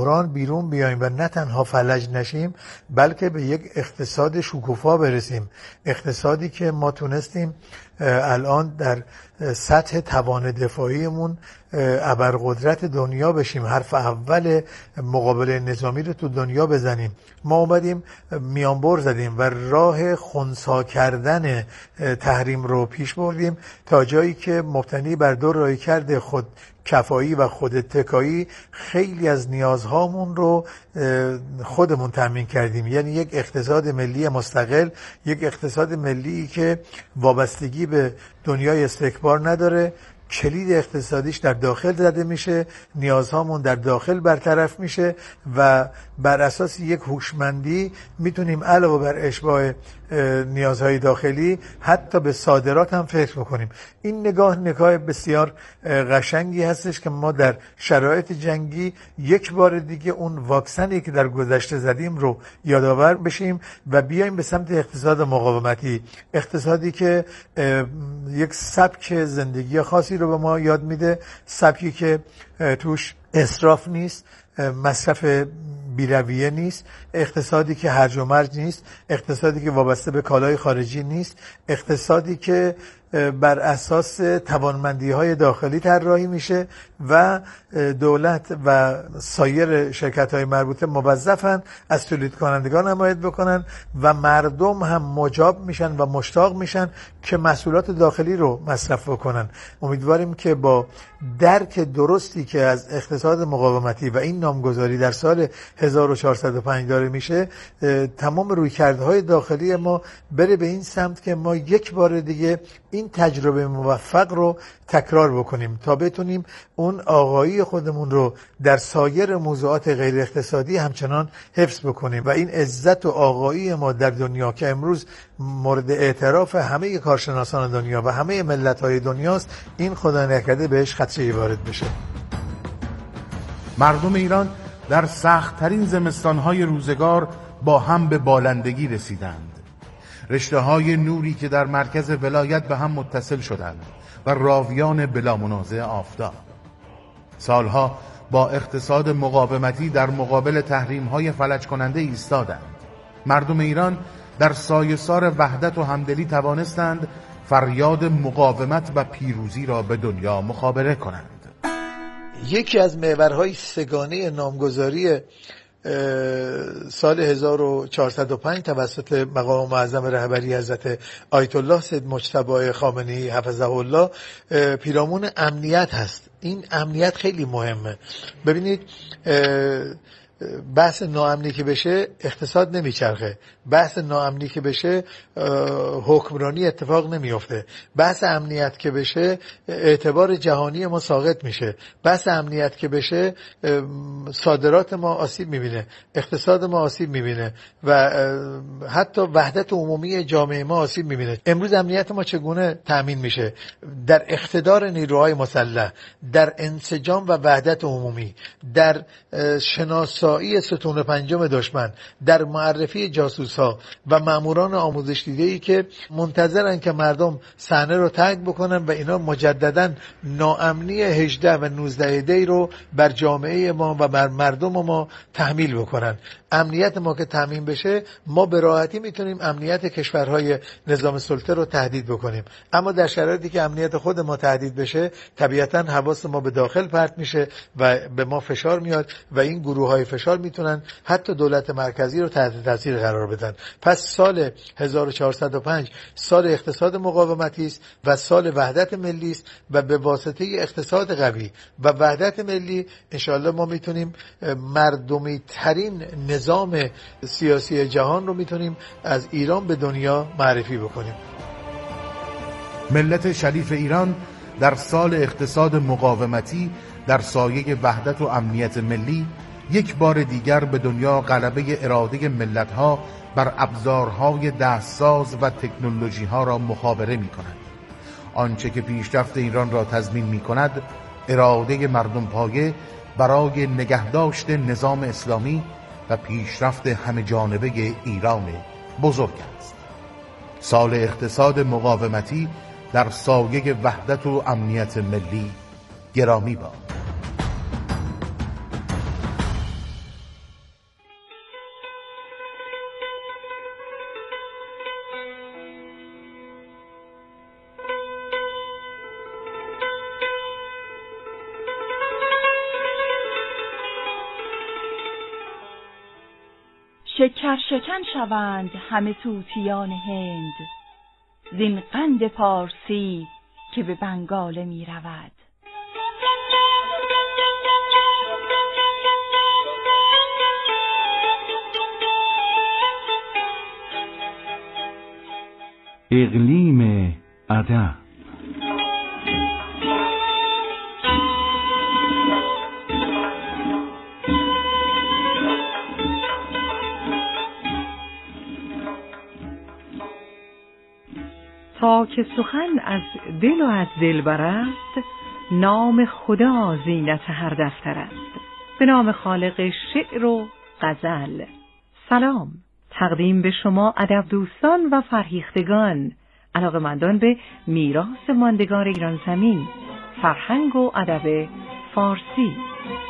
بحران بیرون بیاییم و نه تنها فلج نشیم، بلکه به یک اقتصاد شکوفا برسیم. اقتصادی که ما تونستیم الان در سطح توان دفاعیمون ابرقدرت دنیا بشیم، حرف اول مقابله نظامی رو تو دنیا بزنیم. ما اومدیم میانبر زدیم و راه خنثی کردن تحریم رو پیش بردیم تا جایی که مبتنی بر دو رویکرد خود کفایی و خود اتکایی خیلی از نیازهامون رو خودمون تامین کردیم. یعنی یک اقتصاد ملی مستقل، یک اقتصاد ملی که وابستگی به دنیای استکبار نداره، کلید اقتصادیش در داخل زده میشه، نیازهامون در داخل برطرف میشه و بر اساس یک هوشمندی میتونیم علاوه بر اشباع نیازهای داخلی حتی به صادرات هم فکر بکنیم. این نگاه بسیار قشنگی هستش که ما در شرایط جنگی یک بار دیگه اون واکسنی که در گذشته زدیم رو یادآور بشیم و بیایم به سمت اقتصاد مقاومتی، اقتصادی که یک سبک زندگی خاصی رو به ما یاد میده، سبکی که توش اسراف نیست، مصرف بی‌رویه نیست، اقتصادی که هرج و مرج نیست، اقتصادی که وابسته به کالای خارجی نیست، اقتصادی که بر اساس توانمندی‌های داخلی طراحی میشه و دولت و سایر شرکت‌های مربوطه موظفن از تولید کنندگان حمایت بکنن و مردم هم مجاب میشن و مشتاق میشن که محصولات داخلی رو مصرف بکنن. امیدواریم که با درک درستی که از اقتصاد مقاومتی و این نامگذاری در سال 1405 داره میشه، تمام رویکردهای داخلی ما بره به این سمت که ما یک بار دیگه این تجربه موفق رو تکرار بکنیم تا بتونیم اون آقایی خودمون رو در سایر موضوعات غیر اقتصادی همچنان حفظ بکنیم و این عزت و آقایی ما در دنیا که امروز مورد اعتراف همه کارشناسان دنیا و همه ملت‌های دنیاست، این خدا نکرده بهش خدشه‌ای وارد بشه. مردم ایران در سخت‌ترین زمستان‌های روزگار با هم به بالندگی رسیدند. رشته‌های نوری که در مرکز ولایت به هم متصل شدند و راویان بلا منازع آفتاب. سالها با اقتصاد مقاومتی در مقابل تحریم‌های فلج کننده ایستادند. مردم ایران در سایه‌سار وحدت و همدلی توانستند فریاد مقاومت و پیروزی را به دنیا مخابره کنند. یکی از محورهای سگانه نامگذاری سال 1405 توسط مقام معظم رهبری حضرت آیت الله سید مجتبی خامنه‌ای حفظه الله پیرامون امنیت هست. این امنیت خیلی مهمه. ببینید بحث ناامنی که بشه اقتصاد نمیچرخه، بحث ناامنی که بشه حکمرانی اتفاق نمیفته، بحث امنیت که بشه اعتبار جهانی ما ساقط میشه، بحث امنیت که بشه صادرات ما آسیب میبینه، اقتصاد ما آسیب میبینه و حتی وحدت عمومی جامعه ما آسیب میبینه. امروز امنیت ما چگونه تأمین میشه؟ در اقتدار نیروهای مسلح، در انسجام و وحدت عمومی، در شناسایی ستون پنجم دشمن، در معرفی جاسوس‌ها و ماموران آموزش دیده‌ای که منتظرن که مردم صحنه رو ترک بکنن و اینا مجدداً ناامنی 18 و 19 دی رو بر جامعه ما و بر مردم ما تحمیل بکنن. امنیت ما که تامین بشه، ما به راحتی میتونیم امنیت کشورهای نظام سلطه رو تهدید بکنیم. اما در شرایطی که امنیت خود ما تهدید بشه، طبیعتاً حواس ما به داخل پرت میشه و به ما فشار میاد و این گروه‌های فشار میتونن حتی دولت مرکزی رو تحت تاثیر قرار بدن. پس سال 1405 سال اقتصاد مقاومتی است و سال وحدت ملی است و به واسطه اقتصاد قوی و وحدت ملی انشاءالله ما میتونیم مردمی ترین نظام سیاسی جهان رو میتونیم از ایران به دنیا معرفی بکنیم. ملت شریف ایران در سال اقتصاد مقاومتی در سایه وحدت و امنیت ملی یک بار دیگر به دنیا غلبه اراده ملت‌ها بر ابزارهای دستساز و تکنولوژی‌ها را مخابره می‌کند. آنچه که پیشرفت ایران را تضمین می‌کند، اراده مردم پایه برای نگهداشت نظام اسلامی و پیشرفت همه جانبه ایران بزرگ است. سال اقتصاد مقاومتی در سایه وحدت و امنیت ملی گرامی باد. شکر شکن شوند همه طوطیان هند، زین قند پارسی که به بنگاله می رود. اقلیم ادب. تا که سخن از دل و از دلبر است، نام خدا زینت هر دفتر است. به نام خالق شعر و غزل. سلام، تقدیم به شما ادب دوستان و فرهیختگان، علاقه‌مندان به میراث ماندگار ایران زمین، فرهنگ و ادب فارسی.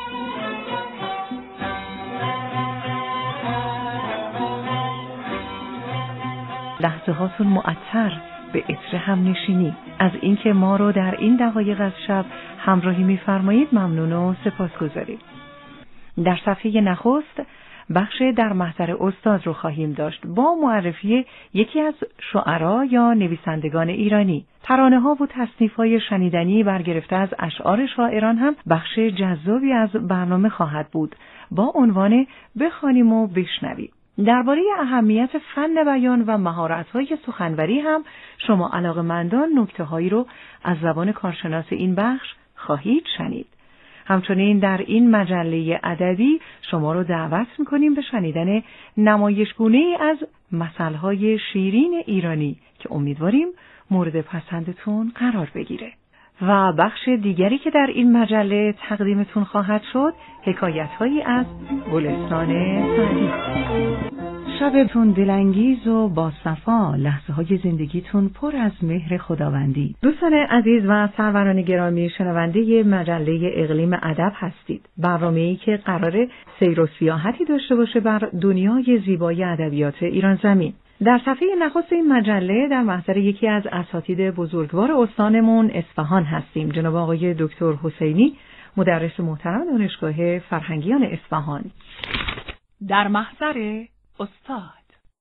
لحظه هاتون معطر به عطر هم نشینی. از اینکه ما رو در این دقایق از شب همراهی می‌فرمایید ممنون و سپاسگزاریم. در صفحه نخست بخش در محضر استاد رو خواهیم داشت با معرفی یکی از شعرا یا نویسندگان ایرانی. ترانه‌ها و تصنیف‌های شنیدنی برگرفته از اشعار شاعران هم بخش جذابی از برنامه خواهد بود با عنوان بخوانیم و بشنویم. درباره اهمیت فن بیان و مهارت‌های سخنوری هم شما علاقه‌مندان نکته‌هایی رو از زبان کارشناس این بخش خواهید شنید. همچنین در این مجله ادبی شما رو دعوت می‌کنیم به شنیدن نمایشگونه‌ای از مثل‌های شیرین ایرانی که امیدواریم مورد پسندتون قرار بگیره. و بخش دیگری که در این مجله تقدیمتون خواهد شد حکایت‌هایی از گلستان سعدی. شبتون دلانگیز و با صفا، لحظه‌های زندگیتون پر از مهر خداوندی. دوستان عزیز و سروران گرامی، شنونده مجله اقلیم ادب هستید. برنامه‌ای که قراره سیر و سیاحتی داشته باشه بر دنیای زیبای ادبیات ایران زمین. در صفحه نخست این مجله در محضر یکی از اساتید بزرگوار استانمون اصفهان هستیم، جناب آقای دکتر حسینی، مدرس محترم دانشگاه فرهنگیان اصفهان. در محضر استاد.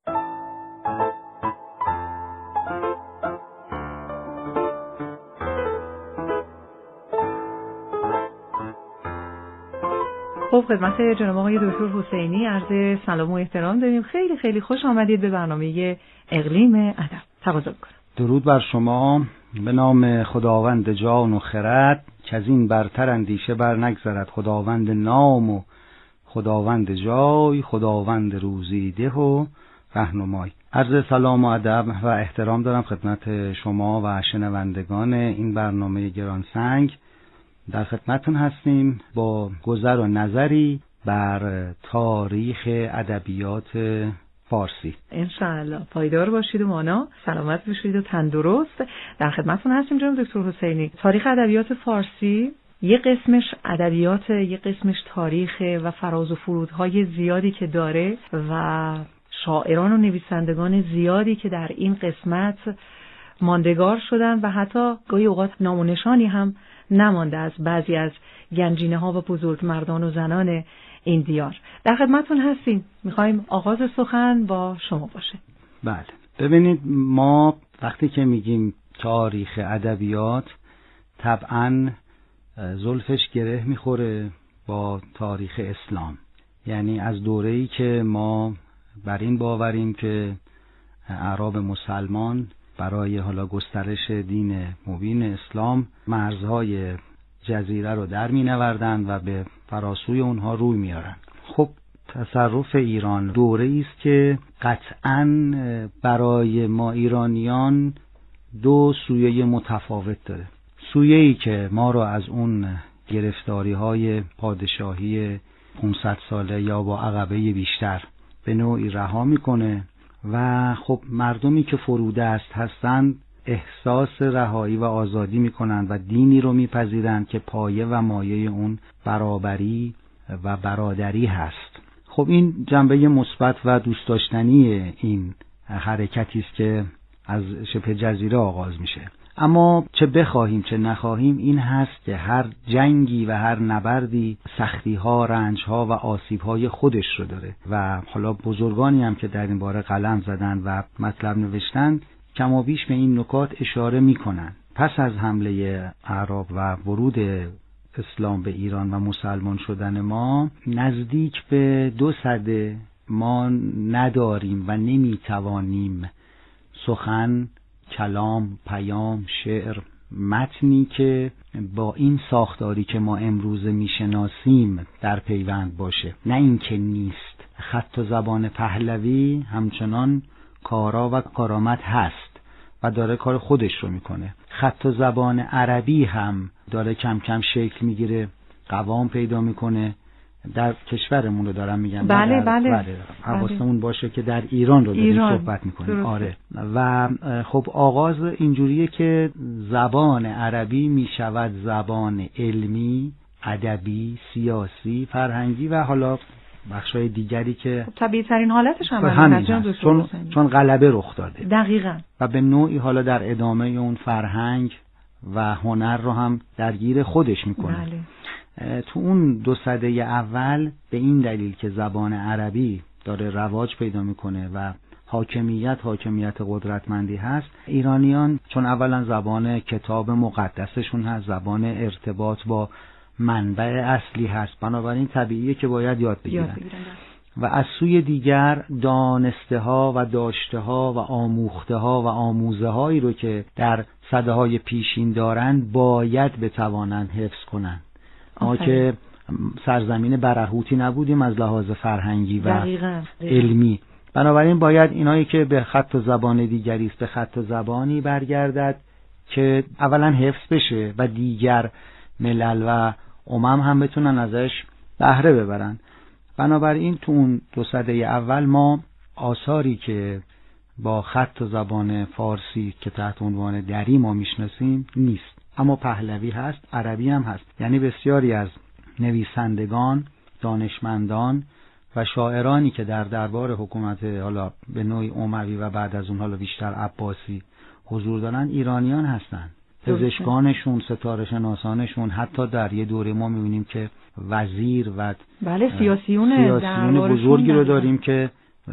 خب، خدمت جناب آقای دکتر حسینی عرض سلام و احترام داریم. خیلی خیلی خوش آمدید به برنامه اقلیم ادب. تقاضا می‌کنم. درود بر شما. به نام خداوند جان و خرد، که از این برتر اندیشه بر نگذرد. خداوند نام و خداوند جای، خداوند روزی ده و رهنمای. عرض سلام و ادب و احترام دارم خدمت شما و شنوندگان این برنامه گرانسنگ. در خدمتتون هستیم با گذر و نظری بر تاریخ ادبیات فارسی. انشاءالله پایدار باشید و مانا سلامت باشید و تندرست. در خدمتتون هستیم جناب دکتر حسینی. تاریخ ادبیات فارسی یه قسمش ادبیات، یه قسمش تاریخ و فراز و فرودهای زیادی که داره و شاعران و نویسندگان زیادی که در این قسمت ماندگار شدن و حتی گاهی اوقات نام و نشانی هم نمانده از بعضی از گنجینه ها و بزرگ مردان و زنان این دیار. در خدمتتون هستیم. میخوایم آغاز سخن با شما باشه. بله، ببینید، ما وقتی که میگیم تاریخ ادبیات طبعاً زلفش گره میخوره با تاریخ اسلام. یعنی از دوره‌ای که ما بر این باوریم که اعراب مسلمان برای حالا گسترش دین مبین اسلام مرزهای جزیره رو در می‌نوردن و به فراسوی اونها روی میارن. خب تصرف ایران دوره‌ای است که قطعاً برای ما ایرانیان دو سویه متفاوت داره. سویه‌ای که ما رو از اون گرفتاری‌های پادشاهی 500 ساله یا با عقبه بیشتر به نوعی رها میکنه و خب مردمی که فرودست هستند احساس رهایی و آزادی میکنند و دینی رو میپذیرند که پایه و مایه اون برابری و برادری هست. خب این جنبه مثبت و دوست داشتنی این حرکتی است که از شبه جزیره آغاز میشه. اما چه بخواهیم چه نخواهیم این هست که هر جنگی و هر نبردی سختی‌ها، رنج‌ها و آسیب‌های خودش رو داره و حالا بزرگانی هم که در این باره قلم زدن و مطلب نوشتن کم و بیش به این نکات اشاره می‌کنن. پس از حمله اعراب و ورود اسلام به ایران و مسلمان شدن ما نزدیک به 2 سده ما نداریم و نمیتوانیم سخن، کلام، پیام، شعر، متنی که با این ساختاری که ما امروزه میشناسیم در پیوند باشه. نه اینکه نیست، خط و زبان پهلوی همچنان کارا و کارآمد هست و داره کار خودش رو میکنه. خط و زبان عربی هم داره کم کم شکل میگیره، قوام پیدا میکنه. در کشورمون رو دارم میگم. بله. حواسمون باشه که در ایران رو داریم صحبت میکنیم. آره. و خب آغاز اینجوریه که زبان عربی میشود زبان علمی، ادبی، سیاسی، فرهنگی و حالا بخشای دیگری که طبیعی ترین حالتش هم هست. چون غلبه رخ داده. دقیقاً. و به نوعی حالا در ادامه اون فرهنگ و هنر رو هم درگیر خودش میکنه. بله. تو اون 2 سده اول به این دلیل که زبان عربی داره رواج پیدا میکنه و حاکمیت قدرتمندی هست، ایرانیان چون اولا زبان کتاب مقدسشون هست، زبان ارتباط با منبع اصلی هست، بنابراین طبیعیه که باید یاد بگیرن. و از سوی دیگر دانسته ها و داشته ها و آموخته ها و آموزه هایی رو که در سده های پیشین دارن باید بتوانند حفظ کنن. ما که سرزمین برهوتی نبودیم از لحاظ فرهنگی و علمی، بنابراین باید اینایی که به خط و زبان دیگری است به خط و زبانی برگردد که اولا حفظ بشه و دیگر ملل و هم بتونن ازش بهره ببرن. بنابراین تو اون 2 سده اول ما آثاری که با خط و زبان فارسی که تحت عنوان دری ما میشناسیم نیست، اما پهلوی هست، عربی هم هست. یعنی بسیاری از نویسندگان، دانشمندان و شاعرانی که در دربار حکومت حالا به نوعی اموی و بعد از اون حالا بیشتر عباسی حضور دارن ایرانیان هستن. پزشکانشون، ستاره شناسانشون، حتی در یه دوره ما می‌بینیم که وزیر و سیاسیون بزرگی رو داریم که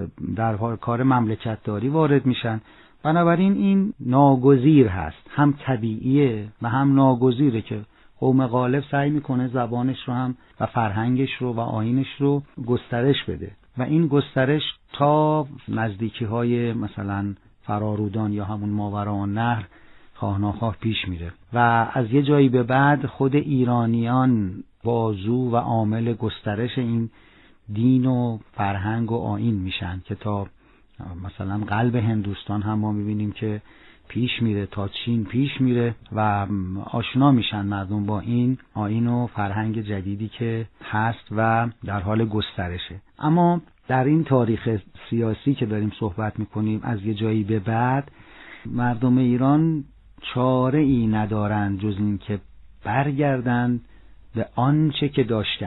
در کار مملکتداری وارد میشن. بنابراین این ناگزیر هست، هم طبیعیه و هم ناگزیره که قوم غالب سعی میکنه زبانش رو هم و فرهنگش رو و آیینش رو گسترش بده و این گسترش تا نزدیکی های مثلا فرارودان یا همون ماوراءالنهر خواه ناخواه پیش میره و از یه جایی به بعد خود ایرانیان بازو و عامل گسترش این دین و فرهنگ و آیین میشن که تا مثلا قلب هندوستان هم ما میبینیم که پیش میره، تا چین پیش میره و آشنا میشن مردم با این آیین و فرهنگ جدیدی که هست و در حال گسترشه. اما در این تاریخ سیاسی که داریم صحبت میکنیم از یه جایی به بعد مردم ایران چاره ای ندارند جز این که برگردند به آنچه که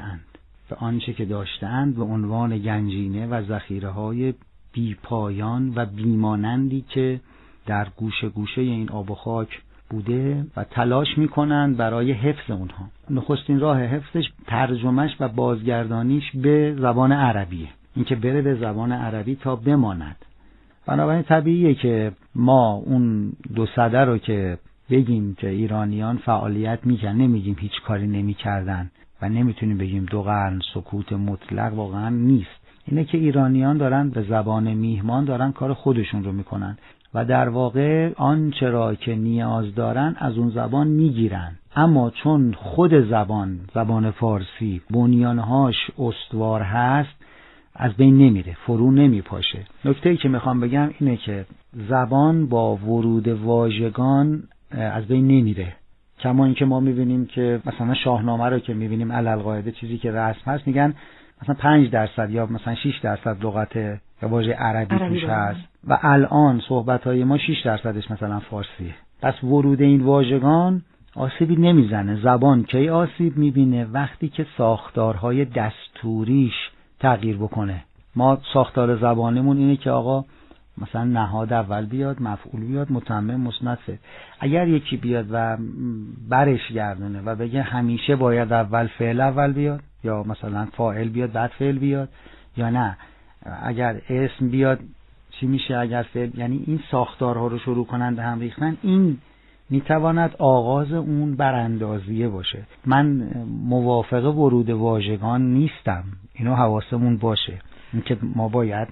داشته‌اند به عنوان گنجینه و ذخیره‌های بیپایان و بیمانندی که در گوشه گوشه این آب و خاک بوده و تلاش میکنند برای حفظ اونها. نخستین راه حفظش ترجمهش و بازگردانیش به زبان عربیه، اینکه بره به زبان عربی تا بماند. بنابراین طبیعیه که ما اون 2 سده رو که بگیم که ایرانیان فعالیت میکنن، نمیگیم هیچ کاری نمیکردن و نمیتونیم بگیم 2 قرن سکوت مطلق، واقعا نیست. اینه که ایرانیان دارن به زبان میهمان دارن کار خودشون رو میکنن و در واقع آنچه را که نیاز دارن از اون زبان میگیرن، اما چون خود زبان فارسی بنیانهاش استوار هست از بین نمیره، فرو نمیپاشه. نکته‌ای که میخوام بگم اینه که زبان با ورود واژگان از بین نمیره. کما اینکه ما میبینیم که مثلا شاهنامه رو که میبینیم علالقاعده چیزی که رسم هست میگن مثلا 5% یا مثلا 6% لغت یا واژه عربی توش هست و الان صحبت‌های ما 6%ش مثلا فارسیه. پس ورود این واژگان آسیبی نمیزنه. زبان کی آسیب میبینه؟ وقتی که ساختارهای دستوریش تغییر بکنه. ما ساختار زبانمون اینه که آقا مثلا نهاد اول بیاد، مفعول بیاد، متمم، مسند، فعل. اگر یکی بیاد و برش گردونه و بگه همیشه باید اول فعل اول بیاد، یا مثلا فاعل بیاد بعد فعل بیاد، یا نه اگر اسم بیاد چی میشه اگر فعل، یعنی این ساختارها رو شروع کنن به هم ریختن، این میتواند آغاز اون براندازیه باشه. من موافق ورود واژگان نیستم، اینو حواسمون باشه، اینکه ما باید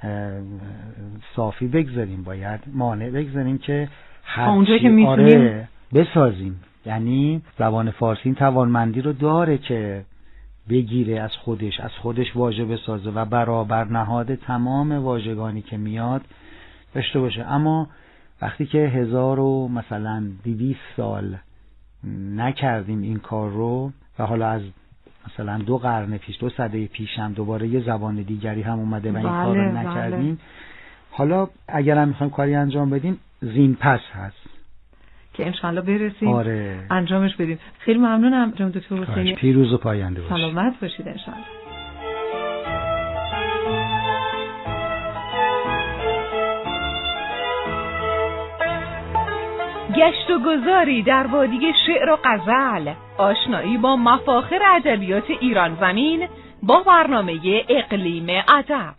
صافی بگذاریم، باید مانع بگذاریم که اونجایی که میتونیم بسازیم. یعنی زبان فارسی این توانمندی رو داره که بگیره از خودش واژه بسازه و برابر نهاد تمام واژگانی که میاد داشته باشه. اما وقتی که 1200 سال نکردیم این کار رو و حالا از مثلا 2 قرن پیش 2 سده پیش هم دوباره یه زبان دیگری هم اومده و این کار رو نکردیم، حالا اگر هم میخوایم کاری انجام بدیم زین پس هست که انشالله برسیم انجامش بدیم. خیلی ممنونم جناب دکتر حسینی، پیروز و پاینده باشید، سلامت باشید انشالله. گشت و گذاری در وادی شعر و غزل، آشنایی با مفاخر ادبیات ایران زمین با برنامه اقلیم ادب.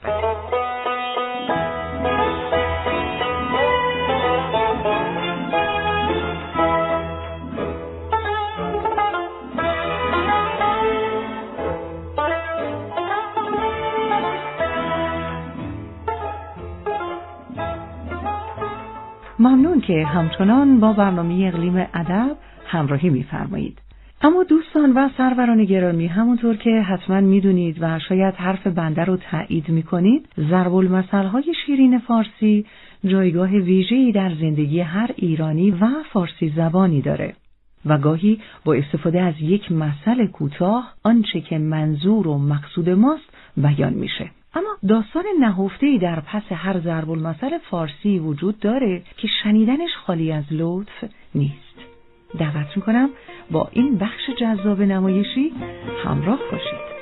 ممنون که همچنان با برنامه اقلیم ادب همراهی می‌فرمایید. اما دوستان و سروران گرامی، همونطور که حتما می‌دونید و شاید حرف بنده رو تایید می‌کنید، ضرب المثل‌های شیرین فارسی جایگاه ویژه‌ای در زندگی هر ایرانی و فارسی زبانی داره و گاهی با استفاده از یک مثل کوتاه آنچه که منظور و مقصود ماست بیان میشه. اما داستان نهفته‌ای در پس هر ضرب المثل فارسی وجود داره که شنیدنش خالی از لطف نیست. دعوت میکنم با این بخش جذاب نمایشی همراه باشید.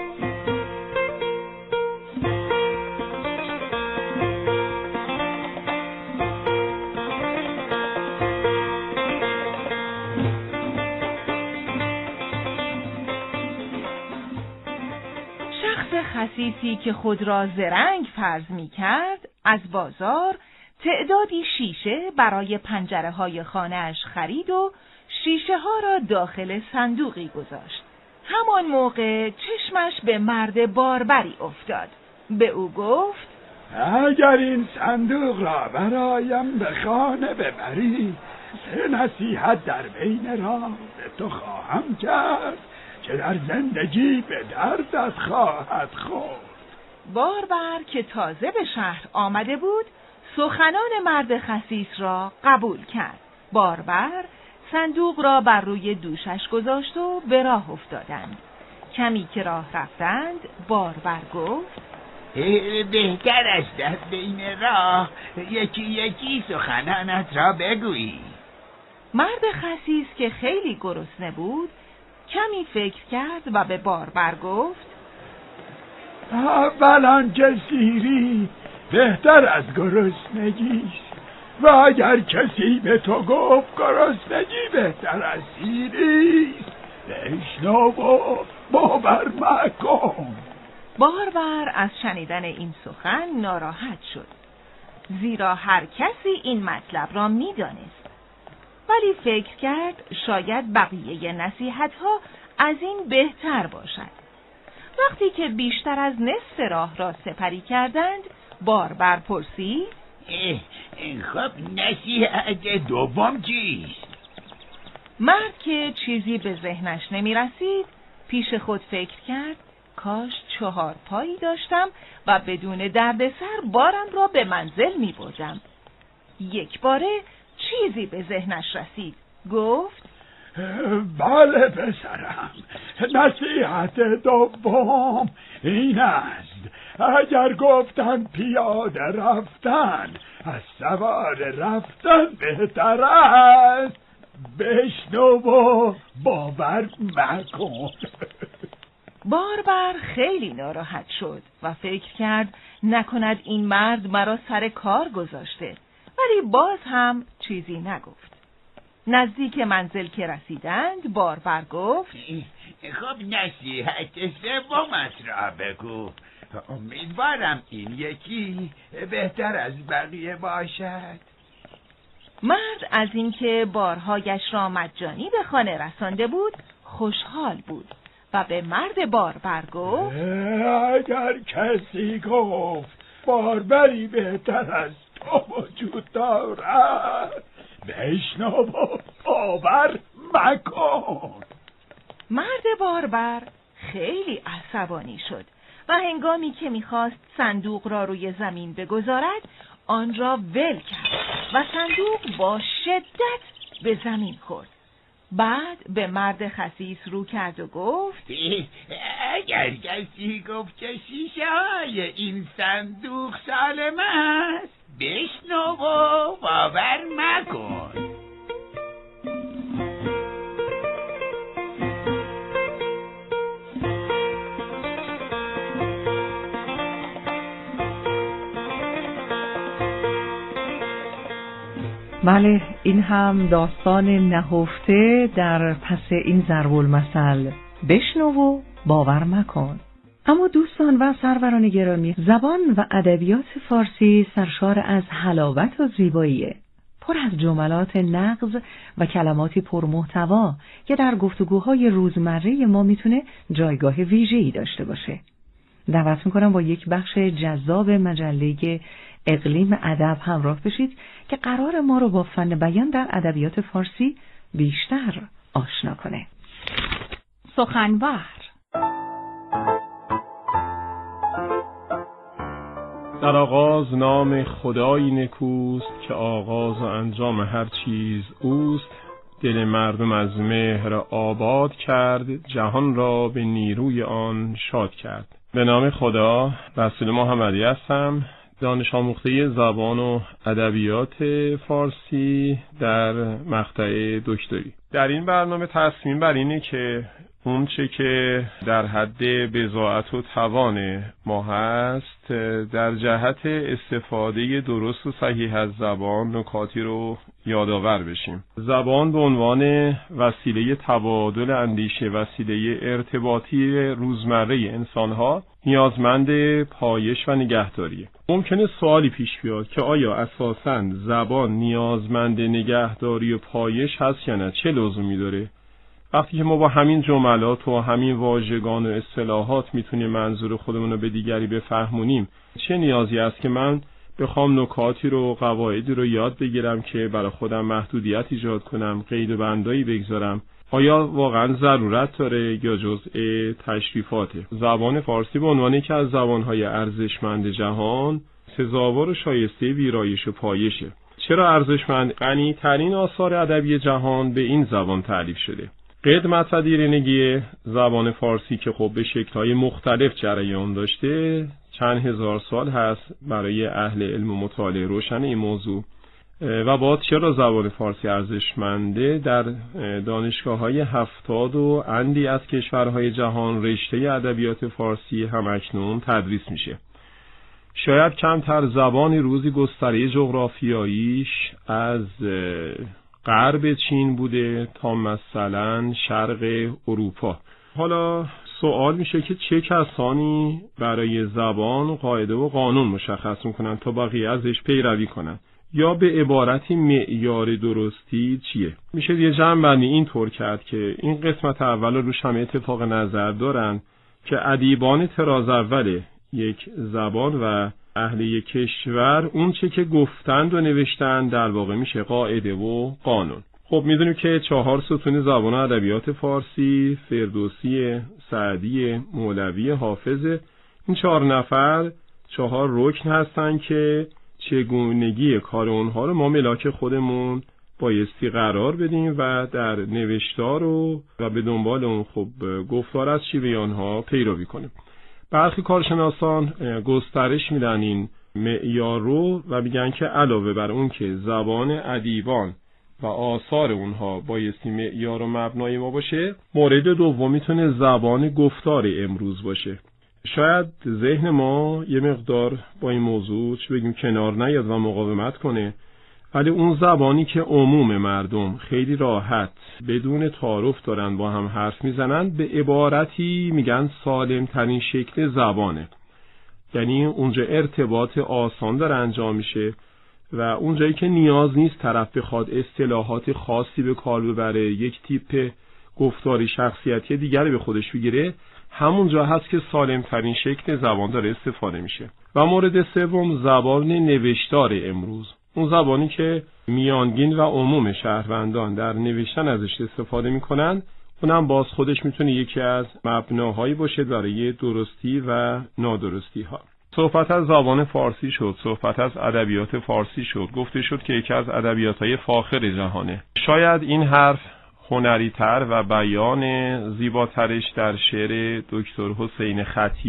خسیسی که خود را زرنگ فرض می کرد از بازار تعدادی شیشه برای پنجره های خانه‌اش خرید و شیشه ها را داخل صندوقی گذاشت. همان موقع چشمش به مرد باربری افتاد. به او گفت: اگر این صندوق را برایم به خانه ببری 3 نصیحت در بین راه به تو خواهم کرد که در زندگی به دردت خواهد خورد. باربر که تازه به شهر آمده بود سخنان مرد خسیس را قبول کرد. باربر صندوق را بر روی دوشش گذاشت و به راه افتادند. کمی که راه رفتند باربر گفت: بهتر است در بین راه یکی یکی سخنانت را بگویی. مرد خسیس که خیلی گرسنه بود کمی فکر کرد و به باربر گفت: اولا که سیری بهتر از گرسنگیست و اگر کسی به تو گفت گرسنگی بهتر از سیریست بشنو و باور مکن. باربر از شنیدن این سخن ناراحت شد، زیرا هر کسی این مطلب را می دانست، ولی فکر کرد شاید بقیه نصیحت‌ها از این بهتر باشد. وقتی که بیشتر از نصف راه را سپری کردند باربر پرسید: خب نصیحت دوم چیست؟ مرد که چیزی به ذهنش نمی رسید پیش خود فکر کرد: کاش 4 پایی داشتم و بدون دردسر بارم را به منزل می بردم. یک باره چیزی به ذهنش رسید. گفت: بله پسرم، نصیحت دوم این است: اگر گفتن پیاده رفتن از سوار رفتن بهتر است بشنو و باور مکن. باربر خیلی ناراحت شد و فکر کرد نکند این مرد مرا سر کار گذاشته، ولی باز هم چیزی نگفت. نزدیک منزل که رسیدند باربر گفت خب نصیحت سومت را بگو. امیدوارم این یکی بهتر از بقیه باشد. مرد از اینکه بارهایش را مجانی به خانه رسانده بود خوشحال بود و به مرد باربر گفت اگر کسی گفت باربری بهتر از تو وجود دارد بشنو و باور مکن. مرد باربر خیلی عصبانی شد و هنگامی که میخواست صندوق را روی زمین بگذارد آن را ول کرد و صندوق با شدت به زمین خورد. بعد به مرد خسیس رو کرد و گفت اگر کسی گفت که شیشه های این صندوق سالم است بشنو و باور مکن. بله، این هم داستان نهفته در پس این ضرب المثل بشنو و باور مکن. اما دوستان و سروران گرامی، زبان و ادبیات فارسی سرشار از حلاوت و زیباییه، پر از جملات نغز و کلماتی پرمحتوا که در گفتگوهای روزمره ما میتونه جایگاه ویژه‌ای داشته باشه. دعوت میکنم با یک بخش جذاب مجله اقلیم ادب همراه بشید که قرار ما رو با فن بیان در ادبیات فارسی بیشتر آشنا کنه. سخنور. در آغاز نام خدایی نکوست که آغاز و انجام هر چیز اوست. دل مردم از مهر آباد کرد، جهان را به نیروی آن شاد کرد. به نام خدا. رسول محمدی هستم، دانش آموخته زبان و ادبیات فارسی در مقطع دکتری. در این برنامه تصمیم بر اینه که اون چه که در حد بضاعت و توان ما هست در جهت استفاده درست و صحیح از زبان نکاتی رو یادآور بشیم. زبان به عنوان وسیله تبادل اندیشه، وسیله ارتباطی روزمره انسان‌ها نیازمند پایش و نگهداریه. ممکنه سوالی پیش بیاد که آیا اساساً زبان نیازمند نگهداری و پایش هست یا نه؟ چه لزومی داره؟ وقتی که ما با همین جملات و همین واژگان و اصطلاحات میتونیم منظور خودمون رو به دیگری بفهمونیم، چه نیازی هست که من بخوام نکاتی رو، قواعدی رو یاد بگیرم که برای خودم محدودیت ایجاد کنم، قید و بندایی بگذارم؟ آیا واقعا ضرورت داره یا جزء تشریفاته؟ زبان فارسی به عنوان یکی از زبانهای ارزشمند جهان سزاوار و شایسته ویرایش و پایشه. چرا ارزشمند؟ غنی ترین آثار ادبی جهان به این زبان تألیف شده. قدمت و دیرینگی زبان فارسی که خب به شکل‌های مختلف جریان داشته چند هزار سال هست، برای اهل علم و مطالعه روشن این موضوع. و بعد چرا زبان فارسی ارزشمنده؟ در دانشگاه‌های 70 و اندی از کشورهای جهان رشته ادبیات فارسی همکنون تدریس میشه. شاید کمتر زبانی روزی گستره جغرافیاییش از غرب چین بوده تا مثلا شرق اروپا. حالا سوال میشه که چه کسانی برای زبان قاعده و قانون مشخص میکنن تا بقیه ازش پیروی کنن؟ یا به عبارتی معیار درستی چیه؟ میشه یه جمع‌بندی این طور کرد که این قسمت اول روش همه اتفاق نظر دارن که ادیبان طراز اول یک زبان و اهل یک کشور اون چه که گفتند و نوشتند در واقع میشه قاعده و قانون. خب میدونیم که 4 ستون زبان و ادبیات فارسی، فردوسی، سعدی، مولوی، حافظ، این 4 نفر 4 رکن هستن که چگونگی کار اونها رو ما ملاک خودمون بایستی قرار بدیم و در نوشتار و به دنبال اون خب گفتار از شیوه آنها پیروی کنیم. برخی کارشناسان گسترش میدن این معیار رو و میگن که علاوه بر اون که زبان ادیبان و آثار اونها بایستی معیار و مبنای ما باشه، مورد دوم میتونه زبان گفتار امروز باشه. شاید ذهن ما یه مقدار با این موضوع چه بگیم کنار نیاد و مقاومت کنه، ولی اون زبانی که عموم مردم خیلی راحت بدون تعارف دارن با هم حرف میزنن، به عبارتی میگن سالم ترین شکل زبانه. یعنی اونجا ارتباط آسان داره انجام میشه و اونجایی که نیاز نیست طرف بخواد اصطلاحات خاصی به کار ببره، یک تیپ گفتاری شخصیتی دیگری به خودش بگیره، همونجا هست که سالم ترین شکل زبان داره استفاده میشه. و مورد سوم زبان نوشتار امروز، اون زبانی که میانگین و عموم شهروندان در نوشتن ازش استفاده میکنن، اونم باز خودش میتونه یکی از مبناهایی باشه برای درستی و نادرستی ها. صحبت از زبان فارسی شد، صحبت از ادبیات فارسی شد، گفته شد که یکی از ادبیات‌های فاخر جهانه. شاید این حرف هنری‌تر و بیان زیباترش در شعر دکتر حسین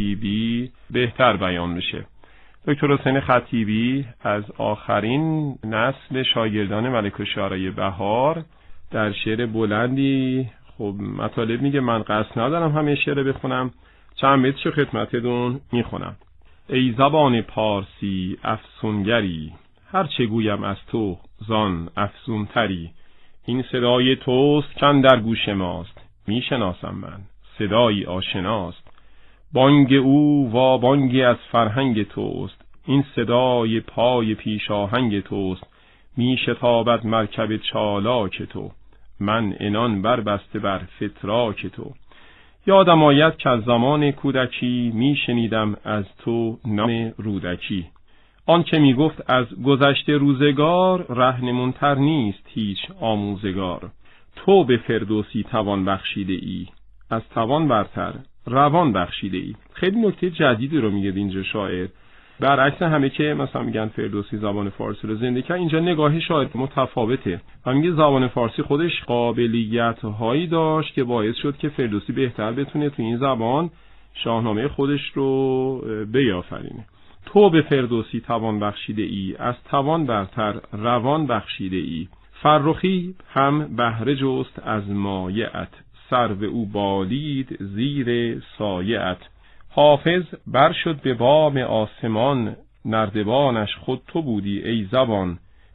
خطیبی بهتر بیان میشه. دکتر حسین خطیبی از آخرین نسل شاگردان ملک الشعرای بهار در شعر بلندی خب مطالب میگه، من قصد ندارم همه شعر بخونم، چند بیتشو خدمتتون میخونم. ای زبان پارسی افسونگری، هر چه گویم از تو زان افزونتری. این صدای توست کن در گوش ماست، میشناسم من صدایی آشناست. بانگ او و بانگی از فرهنگ توست، این صدای پای پیش آهنگ توست. میشتابد مرکب چالاک تو، من عنان بربسته بر فتراک تو. یادم آید که از زمان کودکی میشنیدم از تو نام رودکی. آن که میگفت از گذشته روزگار، رهنمونتر نیست هیچ آموزگار. تو به فردوسی توان بخشیده ای، از توان برتر روان بخشیده ای. خیلی نکته جدیدی رو میگه اینجا شاعر، برعکس همه که مثلا میگن فردوسی زبان فارسی رو زنده کرد، اینجا نگاه شاعر متفاوته و میگه زبان فارسی خودش قابلیت هایی داشت که باعث شد که فردوسی بهتر بتونه تو این زبان شاهنامه خودش رو بیافرینه. تو به فردوسی توان بخشیده ای، از توان برتر روان بخشیده ای. فرخی هم بهره جست از مایعت، سرو او بالید زیر سایعت. حافظ بر شد به بام آسمان، نردبانش خود تو بودی ای زبان.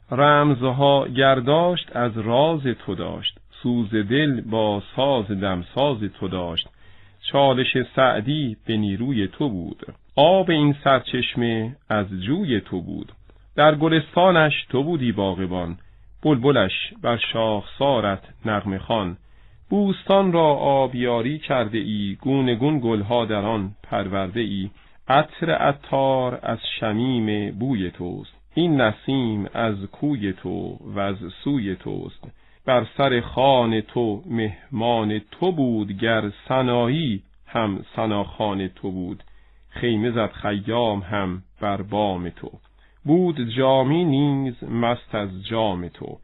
رمزها گرداشت از راز تو داشت، سوز دل با ساز دمساز تو داشت. چالش سعدی به نیروی تو بود، آب این سرچشمه از جوی تو بود. در گلستانش تو بودی باغبان، بلبلش بر شاخسارت نغمه خوان. بوستان را آبیاری کرده ای، گونه گون گلها در آن پرورده ای. عطر عطار از شمیم بوی توست، این نسیم از کوی تو و از سوی توست. بر سر خوان تو مهمان تو بود، گر سنایی هم سناخوان تو بود. خیمه زد خیام هم بر بام تو، بود جامی نیز مست از جام تو.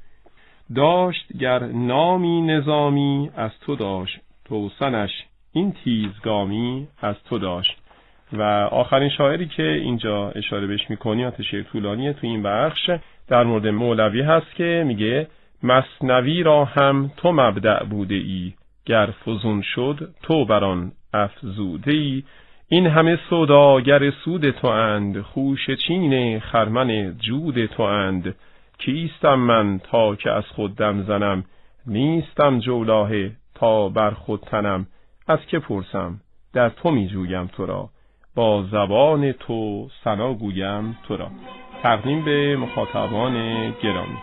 داشت گر نامی نظامی از تو داشت، توسنش این تیزگامی از تو داشت. و آخرین شاعری که اینجا اشاره بهش میکنی، شعر طولانیه تو این بخش، در مورد مولوی هست که میگه مثنوی را هم تو مبدأ بوده ای، گر فزون شد تو بران افزوده ای. این همه سوداگر سود تو اند، خوش چین خرمن جود تو اند. کیستم من تا که از خود دم زنم، نیستم جولاهه تا بر خود تنم. از که پرسم در تو می جویم تو را، با زبان تو ثنا گویم تو را. تقدیم به مخاطبان گرامی.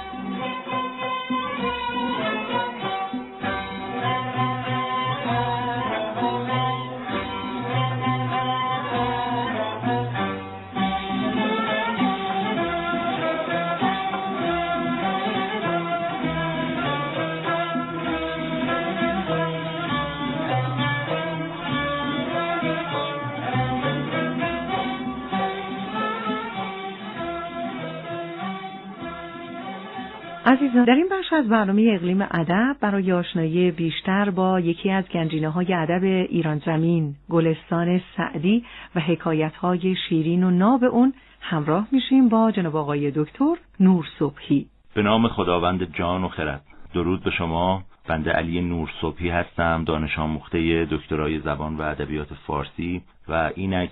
عزیزان، در این بخش از برنامه اقلیم ادب برای آشنایی بیشتر با یکی از گنجینه‌های ادب ایران زمین، گلستان سعدی و حکایت‌های شیرین و ناب اون همراه میشیم با جناب آقای دکتر نور صبحی. به نام خداوند جان و خرد. درود به شما. بنده علی نور صبحی هستم، دانش آموخته دکترای زبان و ادبیات فارسی و اینک